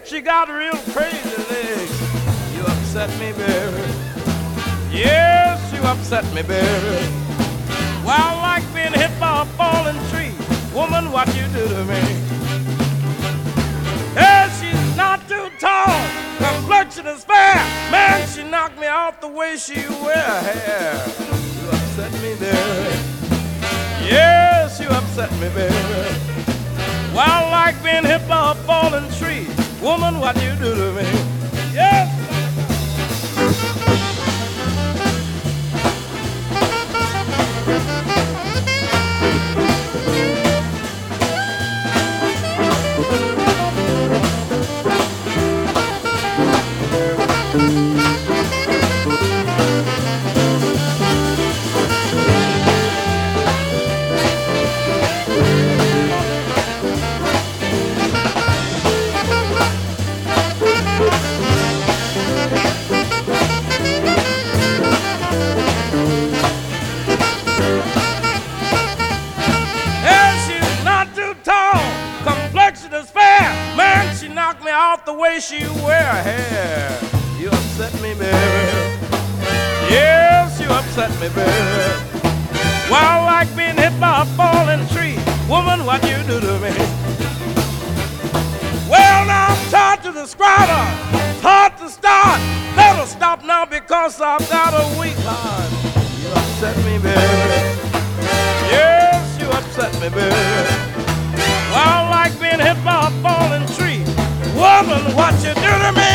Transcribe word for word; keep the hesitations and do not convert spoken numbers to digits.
She got real crazy legs. You upset me, baby. Yes, you upset me, baby. Well, like being hit by a falling tree. Woman, what you do to me? Yeah, she's not too tall. Complexion is fair. Man, she knocked me off the way she wear her hair. You upset me, baby. Yes, you upset me, baby. Well, like being hit by a falling tree. Woman, what you do to me? Yes. The way she wear her hair. You upset me, baby. Yes, you upset me, baby. Well, like being hit by a falling tree. Woman, what you do to me? Well, now I'm taught to describe her, taught to start. Better stop now because I've got a weak heart. You upset me, baby. Yes, you upset me, baby. Well, like being hit by a falling tree. Woman, what you do to me?